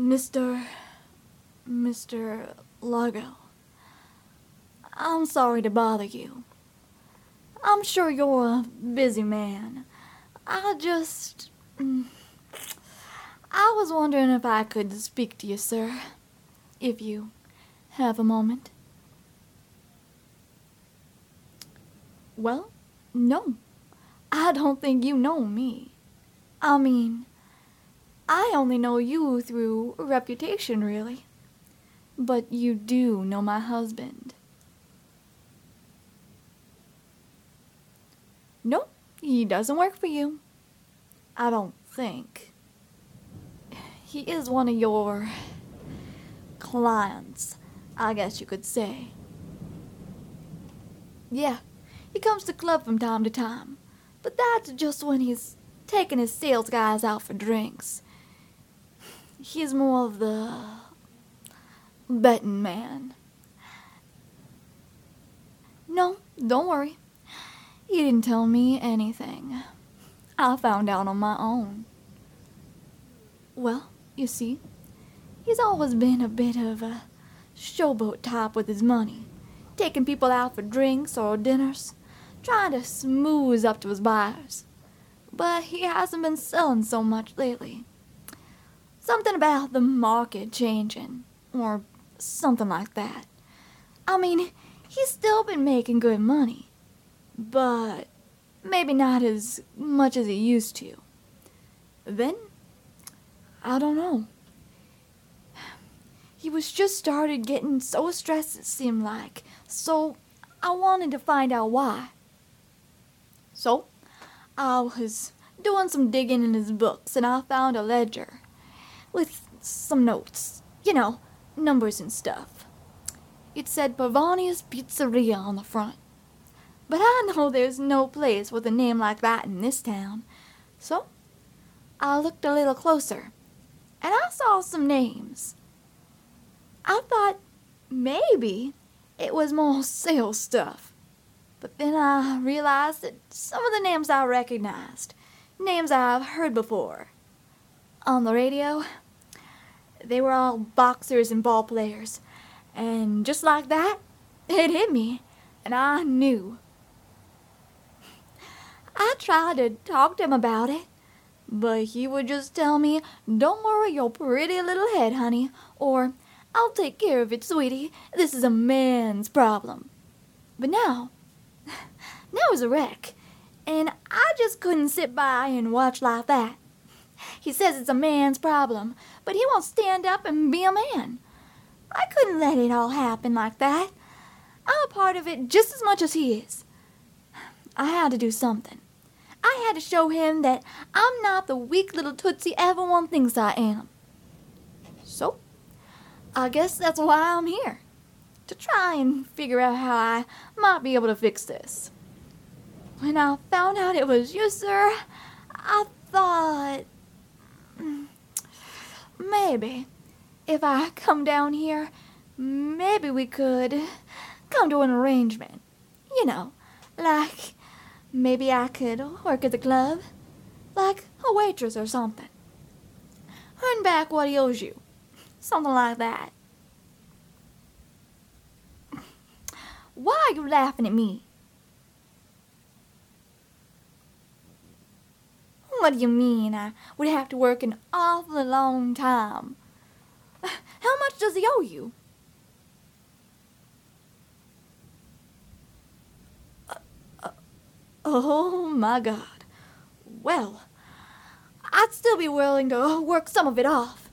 Mr. Mr. Largo, I'm sorry to bother you. I'm sure you're a busy man. I just... I was wondering if I could speak to you, sir, if you have a moment. Well, no, I don't think you know me. I mean, I only know you through reputation, really. But you do know my husband. No, he doesn't work for you. I don't think. He is one of your clients, I guess you could say. Yeah, he comes to the club from time to time, but that's just when he's taking his sales guys out for drinks. He's more of the betting man. No, don't worry. He didn't tell me anything. I found out on my own. Well, you see, he's always been a bit of a showboat type with his money, taking people out for drinks or dinners, trying to smooth up to his buyers. But he hasn't been selling so much lately. Something about the market changing, or something like that. I mean, he's still been making good money, but maybe not as much as he used to. Then, I don't know. He was just started getting so stressed, it seemed like, so I wanted to find out why. So, I was doing some digging in his books, and I found a ledger with some notes, numbers and stuff. It said Pavania's Pizzeria on the front. But I know there's no place with a name like that in this town. So, I looked a little closer, and I saw some names. I thought maybe it was more sales stuff. But then I realized that some of the names I recognized, names I've heard before. On the radio, they were all boxers and ball players. And just like that, it hit me, and I knew. I tried to talk to him about it, but he would just tell me, "Don't worry your pretty little head, honey," or "I'll take care of it, sweetie. This is a man's problem." But now it's a wreck, and I just couldn't sit by and watch like that. He says it's a man's problem, but he won't stand up and be a man. I couldn't let it all happen like that. I'm a part of it just as much as he is. I had to do something. I had to show him that I'm not the weak little tootsie everyone thinks I am. So, I guess that's why I'm here. To try and figure out how I might be able to fix this. When I found out it was you, sir, I thought... maybe, if I come down here, maybe we could come to an arrangement. Like maybe I could work at the club, like a waitress or something. Earn back what he owes you, something like that. Why are you laughing at me? What do you mean I would have to work an awfully long time? How much does he owe you? Oh, my God. Well, I'd still be willing to work some of it off.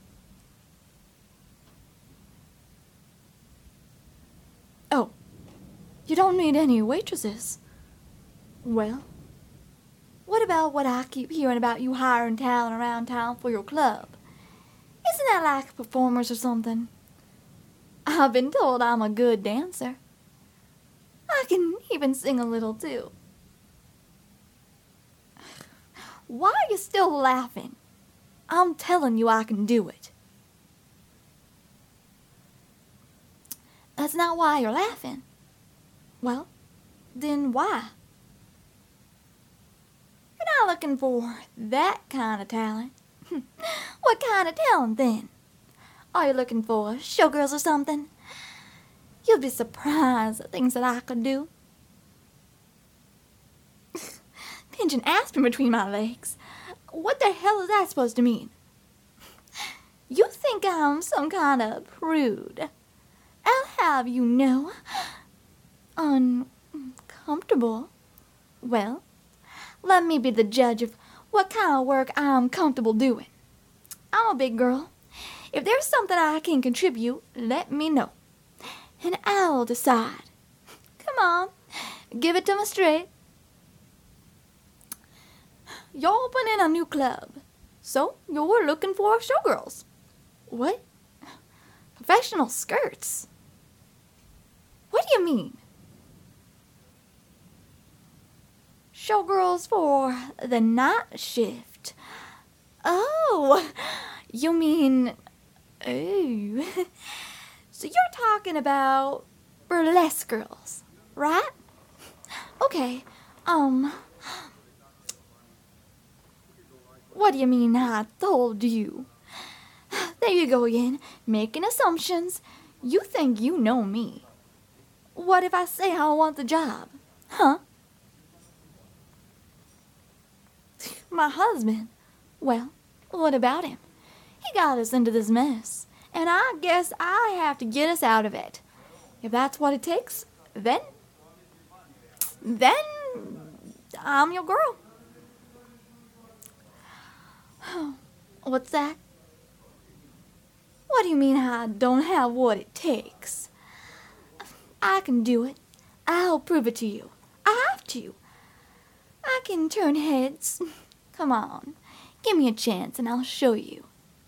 Oh, you don't need any waitresses. Well, what about what I keep hearing about you hiring talent around town for your club? Isn't that like performers or something? I've been told I'm a good dancer. I can even sing a little, too. Why are you still laughing? I'm telling you I can do it. That's not why you're laughing. Well, then why? You're not looking for that kind of talent. What kind of talent, then? Are you looking for showgirls or something? You'd be surprised at things that I could do. Pinch an aspirin between my legs. What the hell is that supposed to mean? You think I'm some kind of prude. I'll have you know, uncomfortable. Well, let me be the judge of what kind of work I'm comfortable doing. I'm a big girl. If there's something I can contribute, let me know, and I'll decide. Come on, give it to me straight. You're opening a new club, so you're looking for showgirls. What? Professional skirts? What do you mean? Showgirls for the night shift. Oh, you mean... Oh. So you're talking about burlesque girls, right? Okay, what do you mean I told you? There you go again, making assumptions. You think you know me. What if I say I want the job? Huh? My husband? Well, what about him? He got us into this mess, and I guess I have to get us out of it. If that's what it takes, then I'm your girl. What's that? What do you mean I don't have what it takes? I can do it. I'll prove it to you. I have to. I can turn heads. Come on, give me a chance and I'll show you.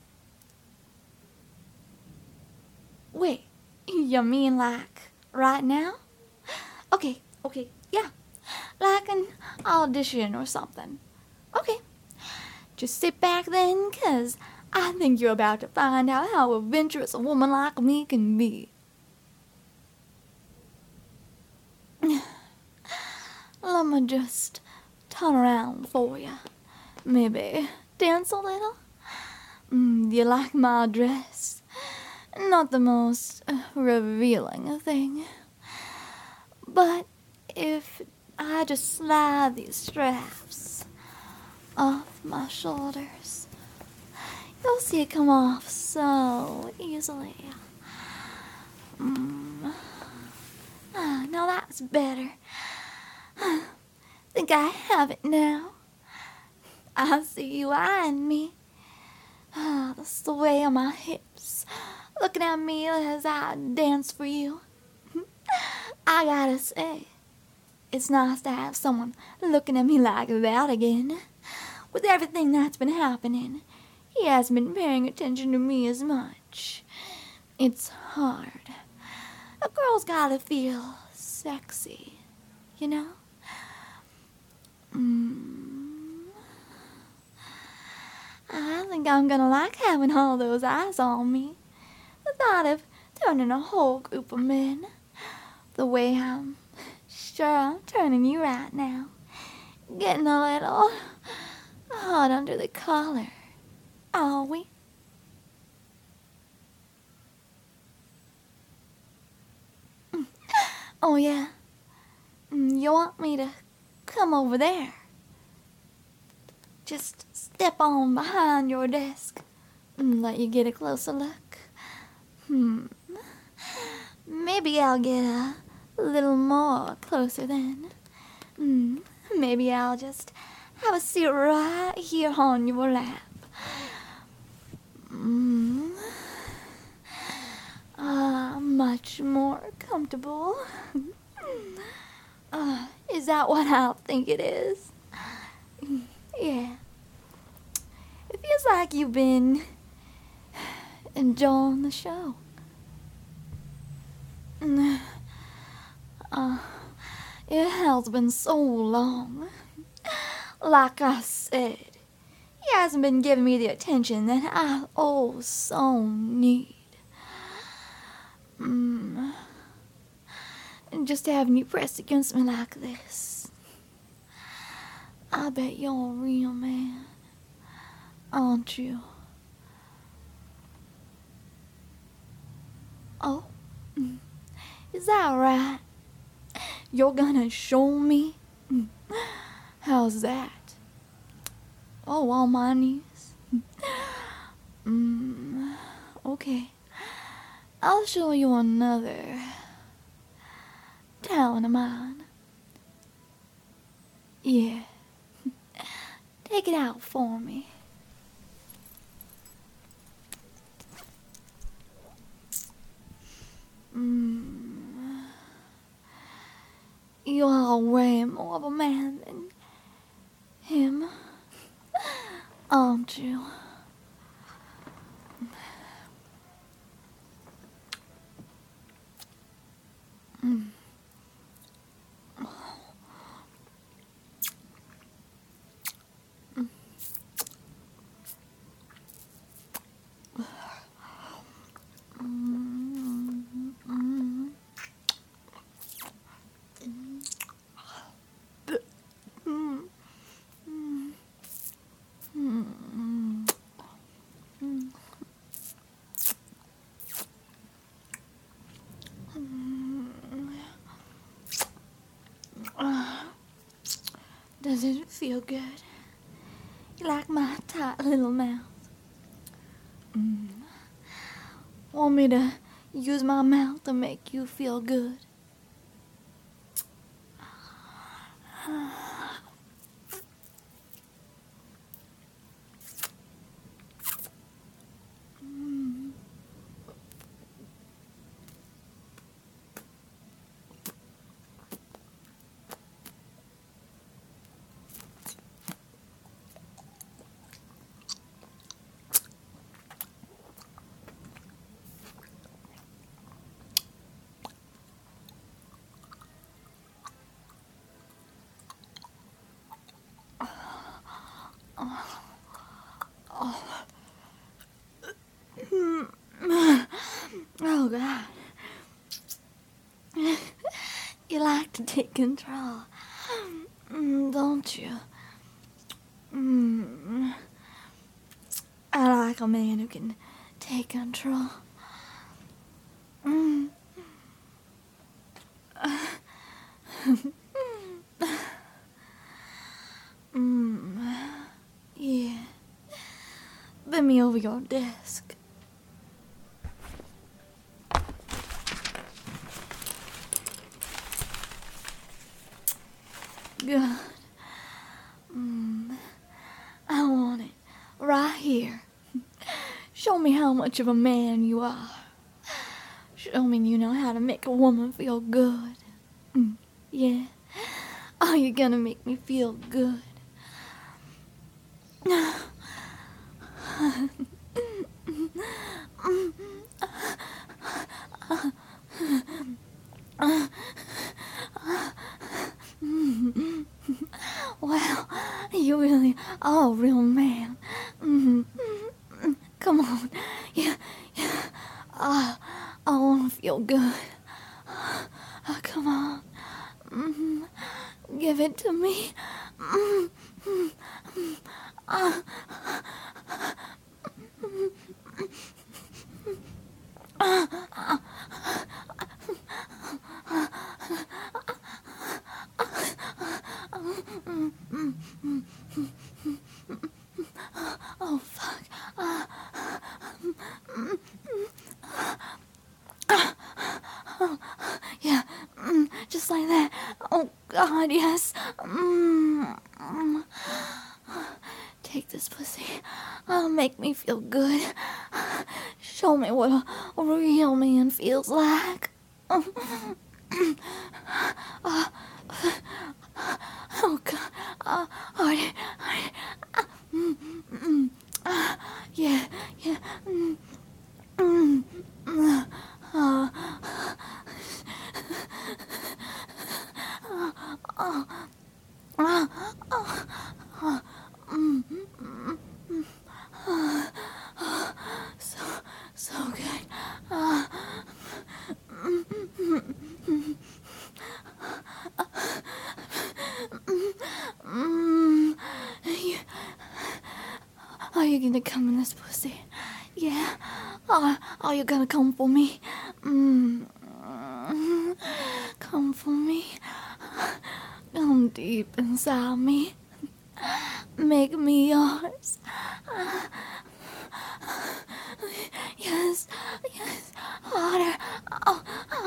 Wait, you mean like right now? Okay, yeah. Like an audition or something. Okay. Just sit back then, 'cause I think you're about to find out how adventurous a woman like me can be. Let me just turn around for you. Maybe dance a little? Do you like my dress? Not the most revealing thing. But if I just slide these straps off my shoulders, you'll see it come off so easily. Now that's better. Think I have it now. I see you eyeing me. The sway of my hips, looking at me as I dance for you. I gotta say, it's nice to have someone looking at me like that again. With everything that's been happening, he hasn't been paying attention to me as much. It's hard. A girl's gotta feel sexy, you know? I think I'm gonna like having all those eyes on me. The thought of turning a whole group of men. The way I'm sure I'm turning you right now. Getting a little hot under the collar. Are we? Oh yeah. You want me to come over there? Just step on behind your desk and let you get a closer look. Maybe I'll get a little more closer then. Maybe I'll just have a seat right here on your lap. Much more comfortable. Is that what I think it is? Yeah. It feels like you've been enjoying the show. It has been so long. Like I said, he hasn't been giving me the attention that I so need. And just having you pressed against me like this. I bet you're a real man, aren't you? Oh, is that right? You're gonna show me? How's that? Oh, on my knees? Okay. I'll show you another talent of mine. Yeah. Take it out for me. You are way more of a man than him, aren't you? Does it feel good? You like my tight little mouth? Want me to use my mouth to make you feel good? Oh, God. You like to take control, don't you? I like a man who can take control. Yeah. Bend me over your desk. Good. I want it right here. Show me how much of a man you are. Show me you know how to make a woman feel good. Yeah. Are you gonna make me feel good? Well, you really are a real man. Come on. Yeah. I want to feel good. Come on. Give it to me. Oh, fuck. Yeah, just like that. Oh, God, yes. Take this pussy. Make me feel good. Show me what a real man feels like. Oh, God. Yeah. So good. Are you gonna come in this pussy? Yeah. Are you gonna come for me? deep inside me. Make me yours. Yes, yes, harder. Oh,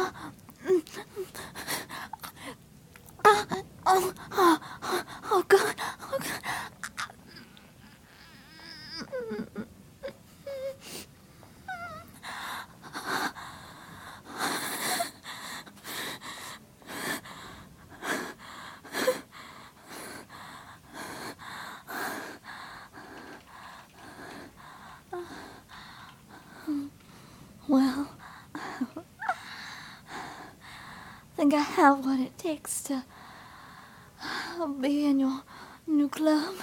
oh God, oh God. Well, I think I have what it takes to be in your new club.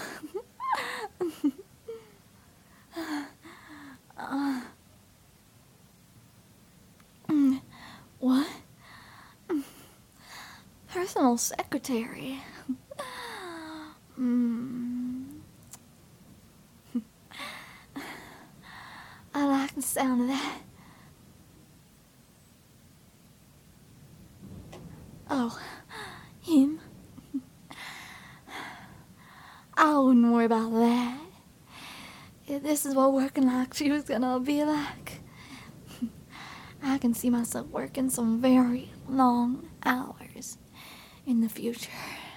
What? Personal secretary. I like the sound of that. Oh, him? I wouldn't worry about that. If this is what working like she was gonna be like, I can see myself working some very long hours in the future.